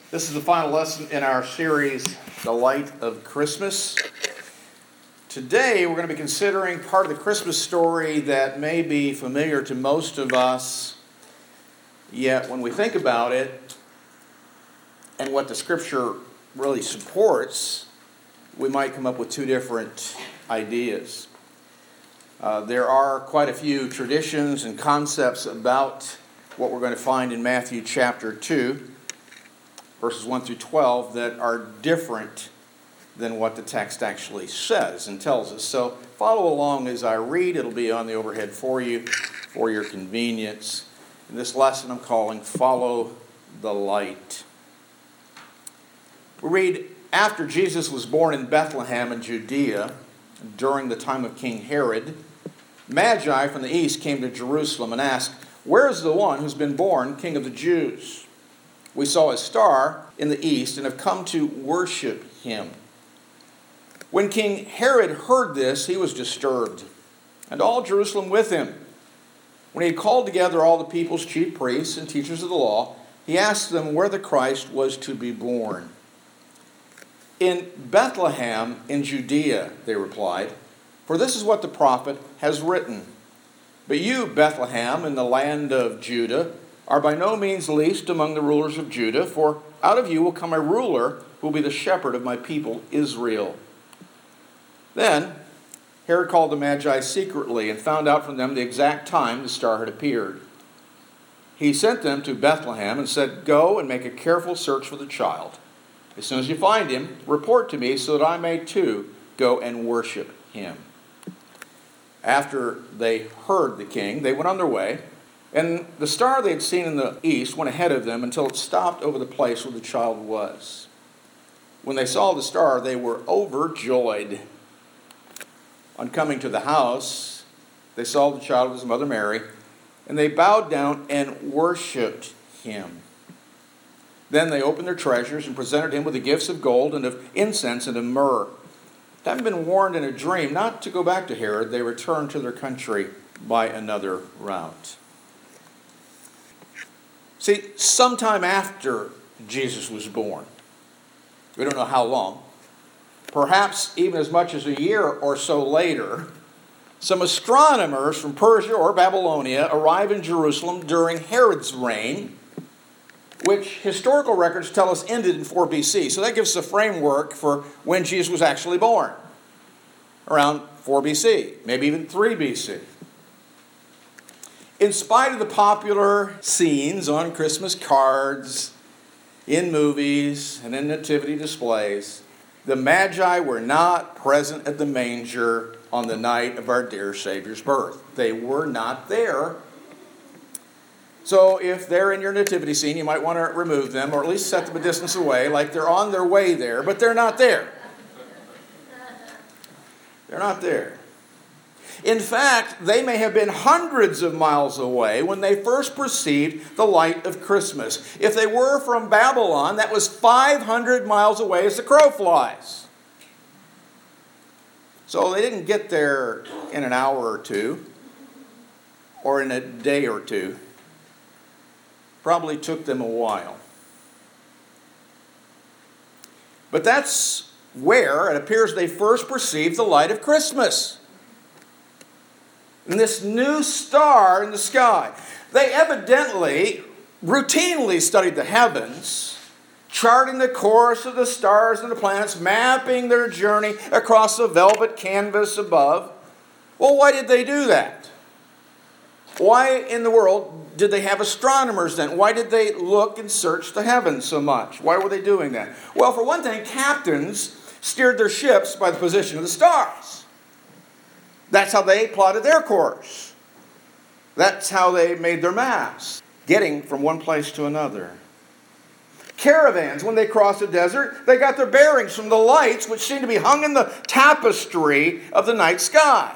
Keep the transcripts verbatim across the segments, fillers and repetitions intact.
This is the final lesson in our series, The Light of Christmas. Today we're going to be considering part of the Christmas story that may be familiar to most of us, yet when we think about it and what the Scripture really supports, we might come up with two different ideas. Uh, there are quite a few traditions and concepts about what we're going to find in Matthew chapter two. Verses one through twelve that are different than what the text actually says and tells us. So follow along as I read. It'll be on the overhead for you, for your convenience. In this lesson I'm calling Follow the Light. We read, after Jesus was born in Bethlehem in Judea, during the time of King Herod, Magi from the east came to Jerusalem and asked, "Where is the one who's been born King of the Jews? We saw his star in the east and have come to worship him." When King Herod heard this, he was disturbed, and all Jerusalem with him. When he had called together all the people's chief priests and teachers of the law, he asked them where the Christ was to be born. "In Bethlehem in Judea," they replied, "for this is what the prophet has written. But you, Bethlehem, in the land of Judah, are by no means least among the rulers of Judah, for out of you will come a ruler who will be the shepherd of my people Israel." Then Herod called the Magi secretly and found out from them the exact time the star had appeared. He sent them to Bethlehem and said, "Go and make a careful search for the child. As soon as you find him, report to me so that I may too go and worship him." After they heard the king, they went on their way. And the star they had seen in the east went ahead of them until it stopped over the place where the child was. When they saw the star, they were overjoyed. On coming to the house, they saw the child with his mother Mary, and they bowed down and worshipped him. Then they opened their treasures and presented him with the gifts of gold and of incense and of myrrh. Having been warned in a dream not to go back to Herod, they returned to their country by another route. See, sometime after Jesus was born, we don't know how long, perhaps even as much as a year or so later, some astronomers from Persia or Babylonia arrive in Jerusalem during Herod's reign, which historical records tell us ended in four B C. So that gives us a framework for when Jesus was actually born, around four B C, maybe even three B C. In spite of the popular scenes on Christmas cards, in movies, and in nativity displays, the Magi were not present at the manger on the night of our dear Savior's birth. They were not there. So if they're in your nativity scene, you might want to remove them, or at least set them a distance away, like they're on their way there, but they're not there. They're not there. In fact, they may have been hundreds of miles away when they first perceived the light of Christmas. If they were from Babylon, that was five hundred miles away as the crow flies. So they didn't get there in an hour or two, or in a day or two. Probably took them a while. But that's where it appears they first perceived the light of Christmas. And this new star in the sky. They evidently routinely studied the heavens, charting the course of the stars and the planets, mapping their journey across the velvet canvas above. Well, why did they do that? Why in the world did they have astronomers then? Why did they look and search the heavens so much? Why were they doing that? Well, for one thing, captains steered their ships by the position of the stars. That's how they plotted their course. That's how they made their maps, getting from one place to another. Caravans, when they crossed the desert, they got their bearings from the lights which seemed to be hung in the tapestry of the night sky.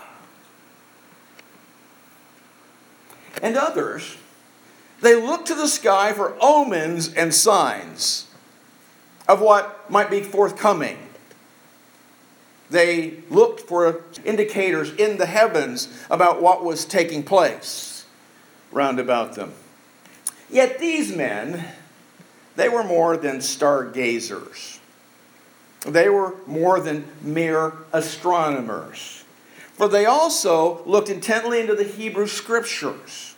And others, they looked to the sky for omens and signs of what might be forthcoming. They looked for indicators in the heavens about what was taking place round about them. Yet these men They were more than stargazers. They were more than mere astronomers. For they also looked intently into the Hebrew Scriptures,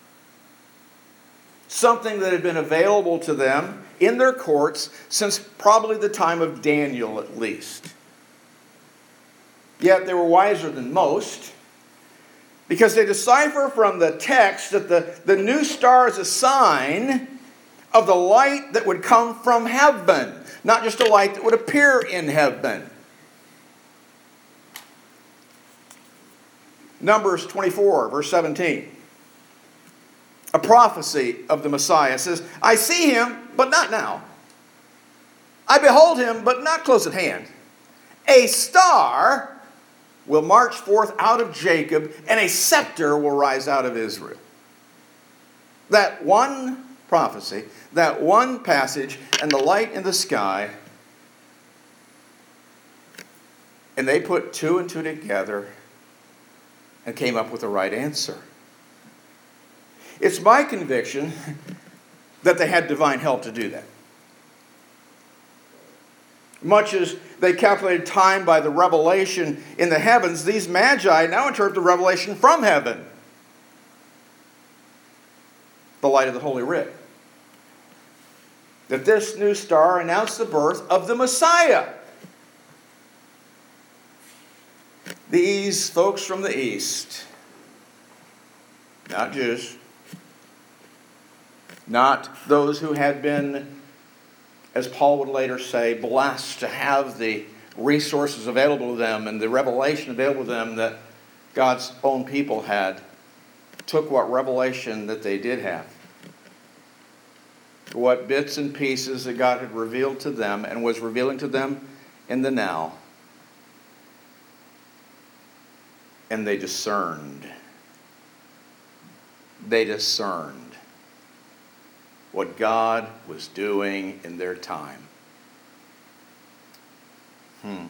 something that had been available to them in their courts since probably the time of Daniel at least. Yet they were wiser than most, because they decipher from the text that the, the new star is a sign of the light that would come from heaven, not just a light that would appear in heaven. Numbers twenty-four, verse seventeen. A prophecy of the Messiah says, I see him, but not now. I behold him, but not close at hand. A star will march forth out of Jacob, and a scepter will rise out of Israel. That one prophecy, that one passage, and the light in the sky, and they put two and two together and came up with the right answer. It's my conviction that they had divine help to do that. Much as they calculated time by the revelation in the heavens, these magi now interpret the revelation from heaven, the light of the Holy Writ. That this new star announced the birth of the Messiah. These folks from the east, not Jews, not those who had been, as Paul would later say, blessed to have the resources available to them and the revelation available to them that God's own people had, took what revelation that they did have, what bits and pieces that God had revealed to them and was revealing to them in the now, and they discerned. They discerned what God was doing in their time. Hmm.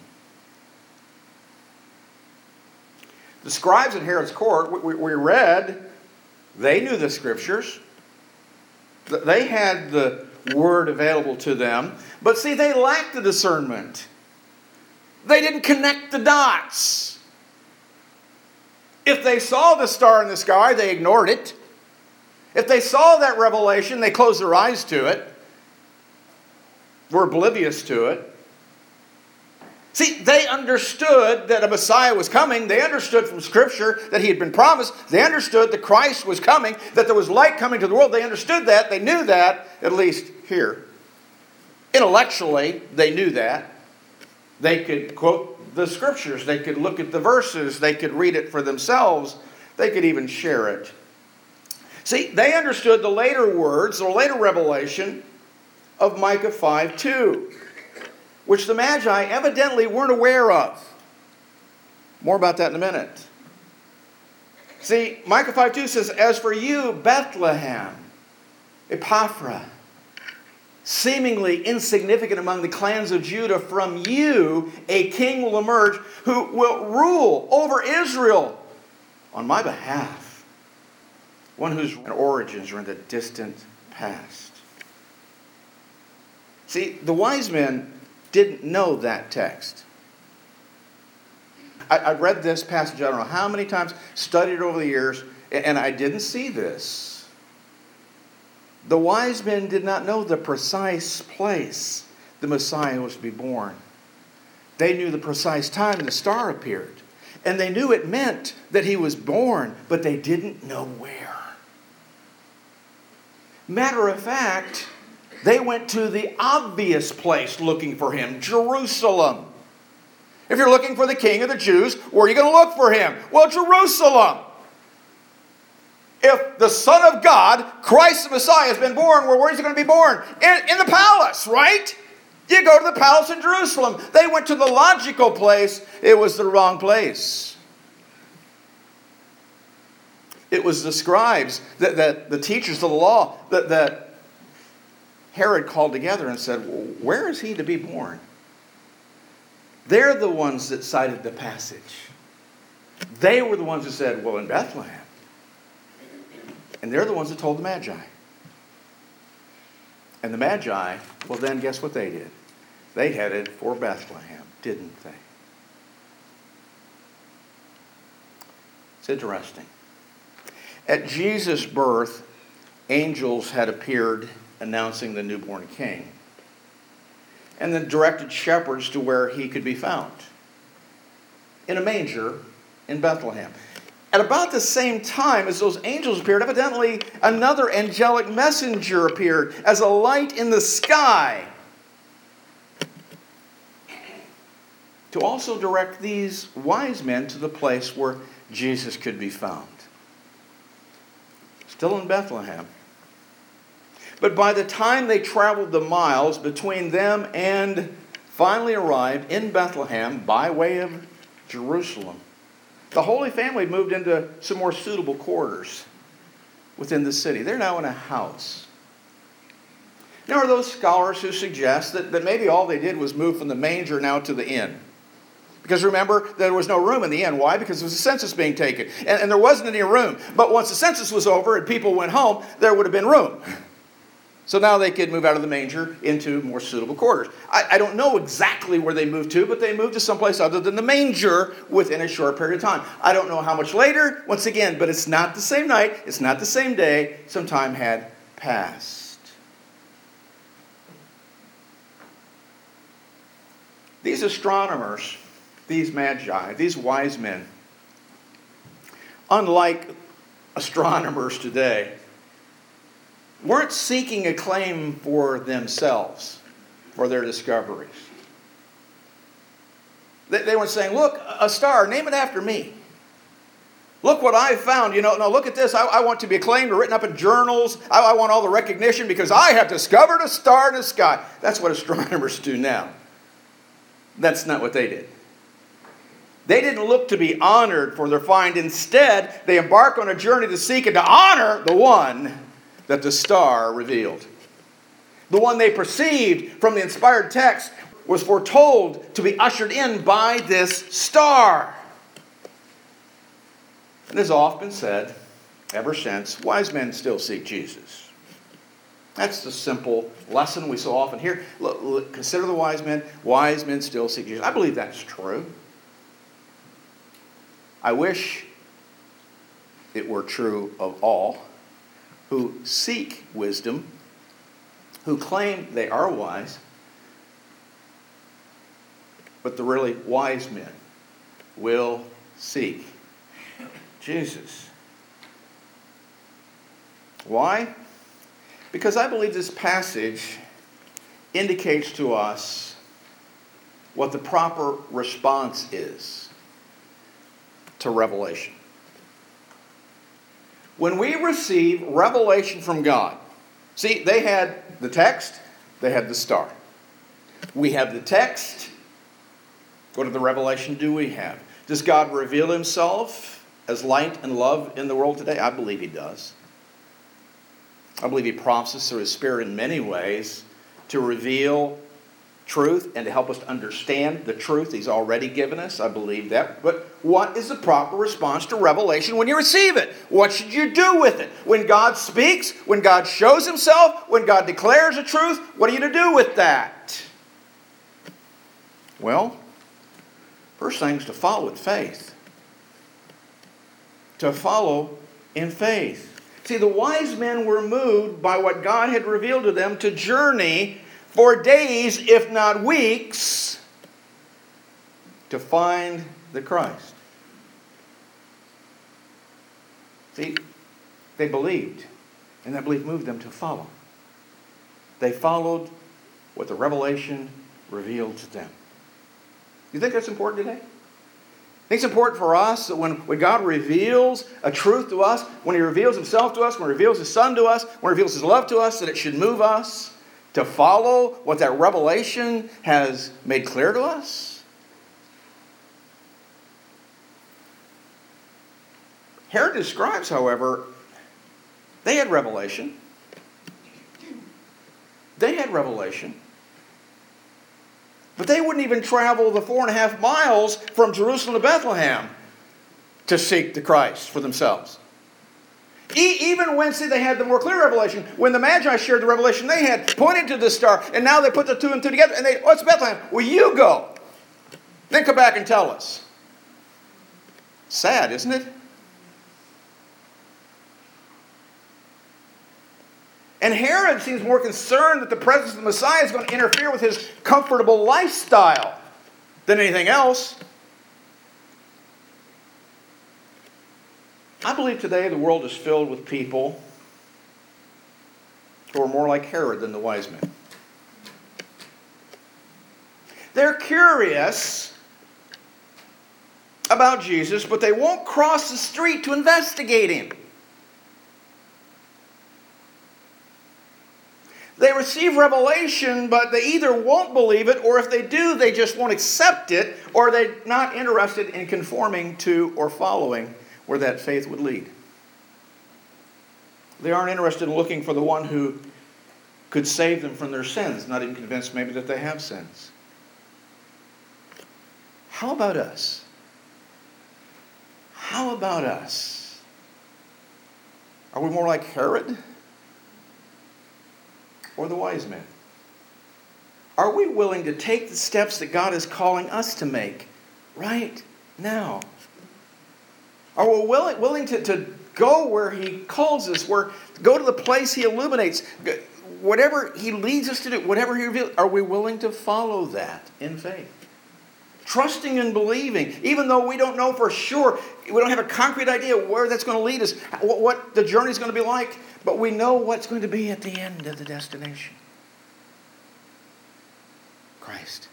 The scribes in Herod's court, we, we read, they knew the Scriptures. They had the Word available to them. But see, they lacked the discernment. They didn't connect the dots. If they saw the star in the sky, they ignored it. If they saw that revelation, they closed their eyes to it, were oblivious to it. See, they understood that a Messiah was coming. They understood from Scripture that he had been promised. They understood that Christ was coming, that there was light coming to the world. They understood that. They knew that, at least here. Intellectually, they knew that. They could quote the Scriptures. They could look at the verses. They could read it for themselves. They could even share it. See, they understood the later words, the later revelation of Micah five two, which the Magi evidently weren't aware of. More about that in a minute. See, Micah five two says, as for you, Bethlehem, Ephrathah, seemingly insignificant among the clans of Judah, from you a king will emerge who will rule over Israel on my behalf. One whose origins are in the distant past. See, the wise men didn't know that text. I, I read this passage, I don't know how many times, studied it over the years, and I didn't see this. The wise men did not know the precise place the Messiah was to be born. They knew the precise time the star appeared. And they knew it meant that he was born, but they didn't know where. Matter of fact, they went to the obvious place looking for him, Jerusalem. If you're looking for the King of the Jews, where are you going to look for him? Well, Jerusalem. If the Son of God, Christ the Messiah, has been born, well, where is he going to be born? In, in the palace, right? You go to the palace in Jerusalem. They went to the logical place. It was the wrong place. It was the scribes, that, that the teachers of the law, that, that Herod called together and said, well, where is he to be born? They're the ones that cited the passage. They were the ones who said, well, in Bethlehem. And they're the ones that told the Magi. And the Magi, well then guess what they did? They headed for Bethlehem, didn't they? It's interesting. At Jesus' birth, angels had appeared announcing the newborn king, and then directed shepherds to where he could be found, in a manger in Bethlehem. At about the same time as those angels appeared, evidently another angelic messenger appeared as a light in the sky to also direct these wise men to the place where Jesus could be found. Still in Bethlehem. But by the time they traveled the miles between them and finally arrived in Bethlehem by way of Jerusalem, the Holy Family moved into some more suitable quarters within the city. They're now in a house. Now, are those scholars who suggest that, that maybe all they did was move from the manger now to the inn? Because remember, there was no room in the inn. Why? Because there was a census being taken. And, and there wasn't any room. But once the census was over and people went home, there would have been room. So now they could move out of the manger into more suitable quarters. I, I don't know exactly where they moved to, but they moved to someplace other than the manger within a short period of time. I don't know how much later, once again, but it's not the same night, it's not the same day. Some time had passed. These astronomers, these magi, these wise men, unlike astronomers today, weren't seeking acclaim for themselves, for their discoveries. They, they weren't saying, look, a star, name it after me. Look what I found. You know, no, look at this. I, I want to be acclaimed or written up in journals. I, I want all the recognition because I have discovered a star in the sky. That's what astronomers do now. That's not what they did. They didn't look to be honored for their find. Instead, they embark on a journey to seek and to honor the one that the star revealed. The one they perceived from the inspired text was foretold to be ushered in by this star. And as often said, ever since, wise men still seek Jesus. That's the simple lesson we so often hear. Look, look, consider the wise men. Wise men still seek Jesus. I believe that's true. I wish it were true of all who seek wisdom, who claim they are wise, but the really wise men will seek Jesus. Why? Because I believe this passage indicates to us what the proper response is to revelation. When we receive revelation from God, see, they had the text, they had the star. We have the text. What of the revelation do we have? Does God reveal himself as light and love in the world today? I believe he does. I believe he prompts us through his Spirit in many ways to reveal truth and to help us to understand the truth he's already given us. I believe that. But what is the proper response to revelation when you receive it? What should you do with it? When God speaks, when God shows himself, when God declares a truth, what are you to do with that? Well, first thing is to follow in faith. To follow in faith. See, the wise men were moved by what God had revealed to them to journey for days, if not weeks, to find the Christ. See, they believed, and that belief moved them to follow. They followed what the revelation revealed to them. You think that's important today? I think it's important for us that when, when God reveals a truth to us, when he reveals himself to us, when he reveals his Son to us, when he reveals his love to us, that it should move us to follow what that revelation has made clear to us. Herod and scribes, however, they had revelation. They had revelation. But they wouldn't even travel the four and a half miles from Jerusalem to Bethlehem to seek the Christ for themselves. E- even when, see, they had the more clear revelation, when the Magi shared the revelation they had, pointed to the star, and now they put the two and two together, and they, oh, it's Bethlehem. Well, you go. Then come back and tell us. Sad, isn't it? And Herod seems more concerned that the presence of the Messiah is going to interfere with his comfortable lifestyle than anything else. I believe today the world is filled with people who are more like Herod than the wise men. They're curious about Jesus, but they won't cross the street to investigate him. They receive revelation, but they either won't believe it, or if they do, they just won't accept it, or they're not interested in conforming to or following where that faith would lead. They aren't interested in looking for the one who could save them from their sins, not even convinced maybe that they have sins. How about us? How about us? Are we more like Herod or the wise men? Are we willing to take the steps that God is calling us to make right now? Are we willing, willing to, to go where he calls us, where go to the place he illuminates, whatever he leads us to do, whatever he reveals, are we willing to follow that in faith? Trusting and believing, even though we don't know for sure, we don't have a concrete idea where that's going to lead us, what, what the journey is going to be like, but we know what's going to be at the end of the destination. Christ.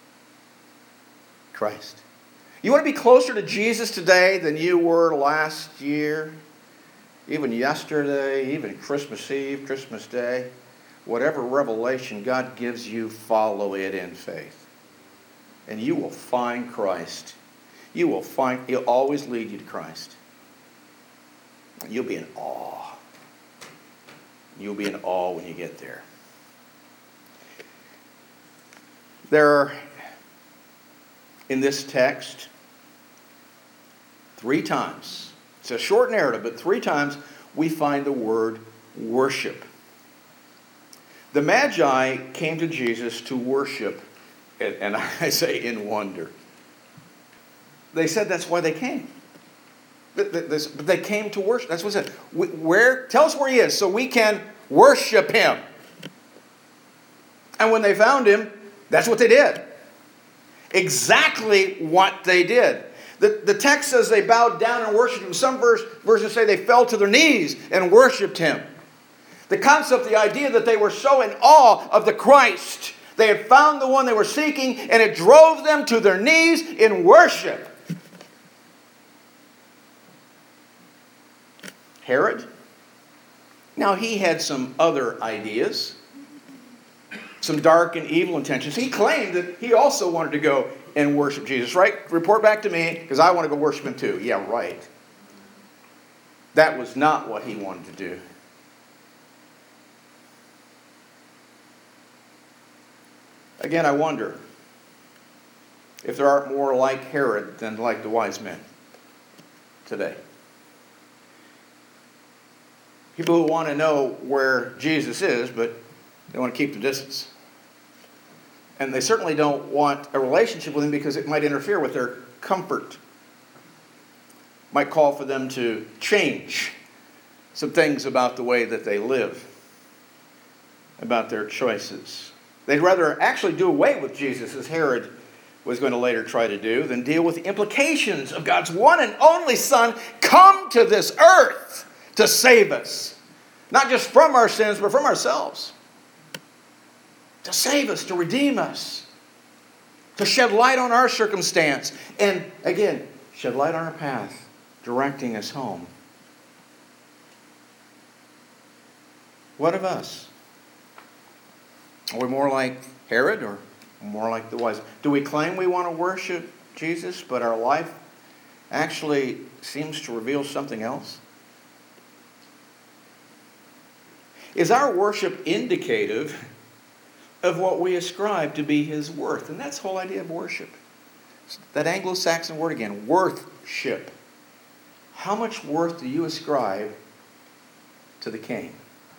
Christ. You want to be closer to Jesus today than you were last year, even yesterday, even Christmas Eve, Christmas Day? Whatever revelation God gives you, follow it in faith. And you will find Christ. You will find, he'll always lead you to Christ. You'll be in awe. You'll be in awe when you get there. There are, in this text, three times, it's a short narrative, but three times we find the word worship. The Magi came to Jesus to worship, and I say in wonder. They said that's why they came. But they came to worship. That's what it said. Where? Tell us where he is so we can worship him. And when they found him, that's what they did. Exactly what they did. The, the text says they bowed down and worshipped him. Some verse, verses say they fell to their knees and worshipped him. The concept, the idea that they were so in awe of the Christ. They had found the one they were seeking, and it drove them to their knees in worship. Herod, now he had some other ideas, some dark and evil intentions. He claimed that he also wanted to go and worship Jesus, right? Report back to me, because I want to go worship him too. Yeah, right. That was not what he wanted to do. Again, I wonder if there aren't more like Herod than like the wise men today. People who want to know where Jesus is, but they want to keep the distance. And they certainly don't want a relationship with him because it might interfere with their comfort. Might call for them to change some things about the way that they live, about their choices. They'd rather actually do away with Jesus, as Herod was going to later try to do, than deal with the implications of God's one and only Son come to this earth to save us. Not just from our sins, but from ourselves. To save us, to redeem us. To shed light on our circumstance. And again, shed light on our path, directing us home. What of us? Are we more like Herod or more like the wise? Do we claim we want to worship Jesus, but our life actually seems to reveal something else? Is our worship indicative of what we ascribe to be his worth? And that's the whole idea of worship. That Anglo-Saxon word again, worthship. How much worth do you ascribe to the King?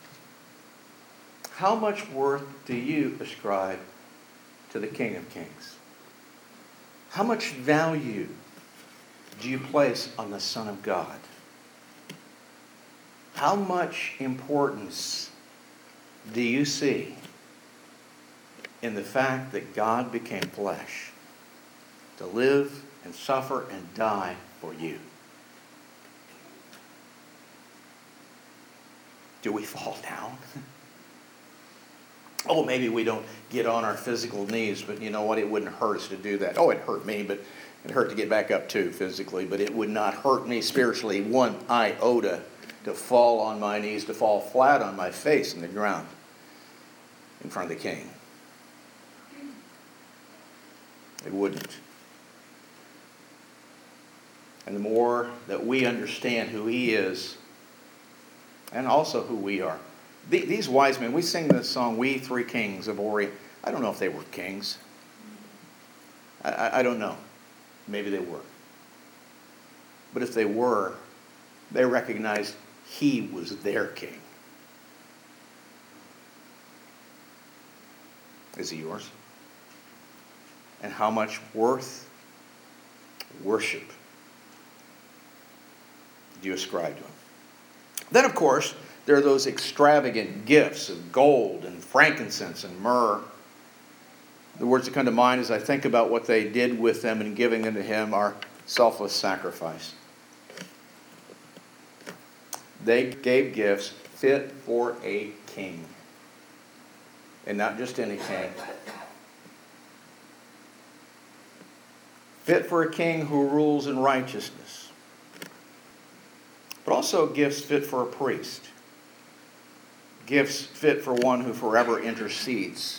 How much worth do you ascribe to the King of Kings? How much value do you place on the Son of God? How much importance do you see in the fact that God became flesh to live and suffer and die for you? Do we fall down? Oh, maybe we don't get on our physical knees, but you know what? It wouldn't hurt us to do that. Oh, it hurt me, but it hurt to get back up too physically, but it would not hurt me spiritually one iota to fall on my knees, to fall flat on my face in the ground in front of the King. It wouldn't. And the more that we understand who He is, and also who we are. These wise men, we sing this song, We Three Kings of Orient. I don't know if they were kings. I, I, I don't know. Maybe they were. But if they were, they recognized He was their king. Is He yours? And how much worth, worship do you ascribe to Him? Then, of course, there are those extravagant gifts of gold and frankincense and myrrh. The words that come to mind as I think about what they did with them and giving them to Him are selfless sacrifice. They gave gifts fit for a king. And not just any king. Fit for a king who rules in righteousness. But also gifts fit for a priest. Gifts fit for one who forever intercedes.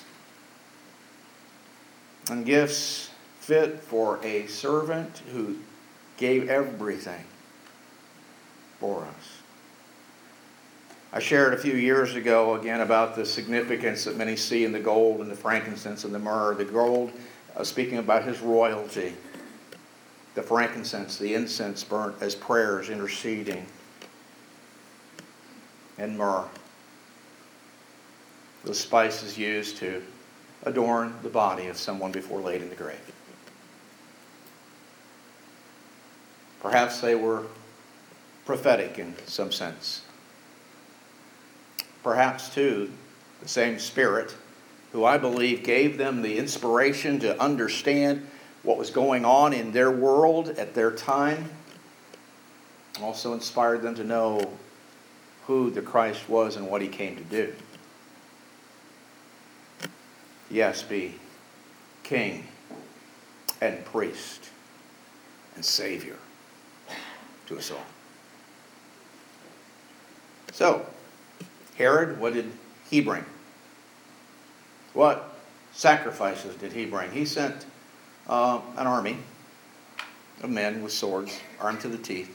And gifts fit for a servant who gave everything for us. I shared a few years ago again about the significance that many see in the gold and the frankincense and the myrrh. The gold, uh, speaking about His royalty. The frankincense, the incense burnt as prayers, interceding. And myrrh, the spices used to adorn the body of someone before laid in the grave. Perhaps they were prophetic in some sense. Perhaps, too, the same Spirit, who I believe gave them the inspiration to understand what was going on in their world at their time, also inspired them to know who the Christ was and what He came to do. Yes, be King and priest and Savior to us all. So, Herod, what did he bring? What sacrifices did he bring? He sent uh, an army of men with swords, armed to the teeth,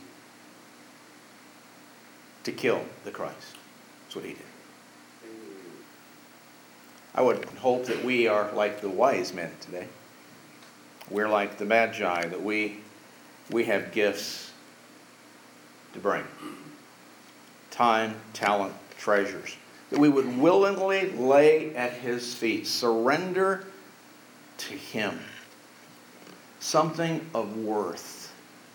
to kill the Christ. That's what he did. I would hope that we are like the wise men today. We're like the Magi, that we, we have gifts to bring. Time, talent, treasures. That we would willingly lay at His feet, surrender to Him something of worth.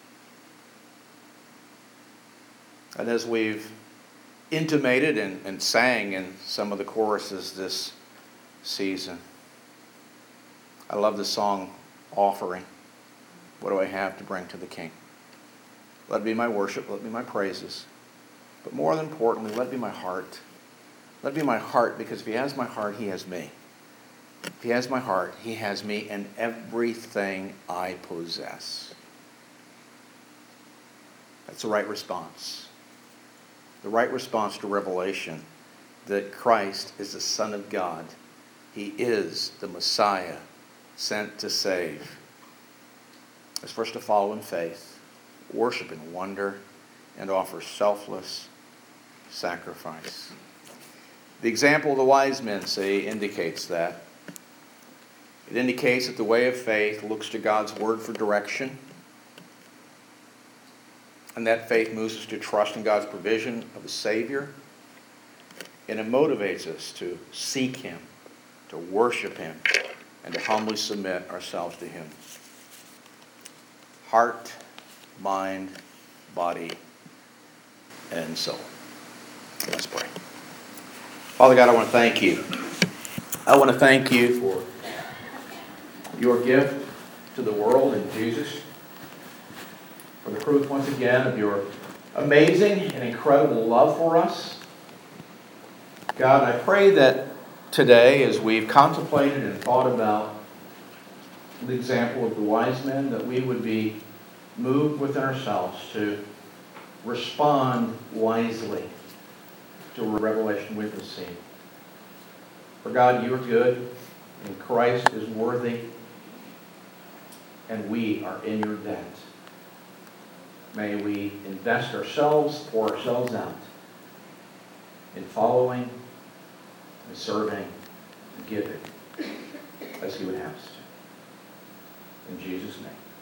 And as we've intimated and, and sang in some of the choruses this season, I love the song Offering. What do I have to bring to the King? Let it be my worship, let it be my praises. But more than importantly, let it be my heart. Let it be my heart, because if He has my heart, He has me. If He has my heart, He has me and everything I possess. That's the right response. The right response to revelation that Christ is the Son of God. He is the Messiah sent to save. Is first to follow in faith, worship in wonder, and offer selfless sacrifice. The example of the wise men, say, indicates that. It indicates that the way of faith looks to God's word for direction. And that faith moves us to trust in God's provision of a Savior And it motivates us to seek Him, to worship Him, and to humbly submit ourselves to Him. Heart, mind, body, and soul. Let's pray. Father God, I want to thank you. I want to thank you for your gift to the world in Jesus. For the proof, once again, of your amazing and incredible love for us. God, I pray that today, as we've contemplated and thought about the example of the wise men, that we would be moved within ourselves to respond wisely to the revelation we've received. For God, you are good, and Christ is worthy, and we are in your debt. May we invest ourselves, pour ourselves out in following and serving and giving as He would have us to. In Jesus' name.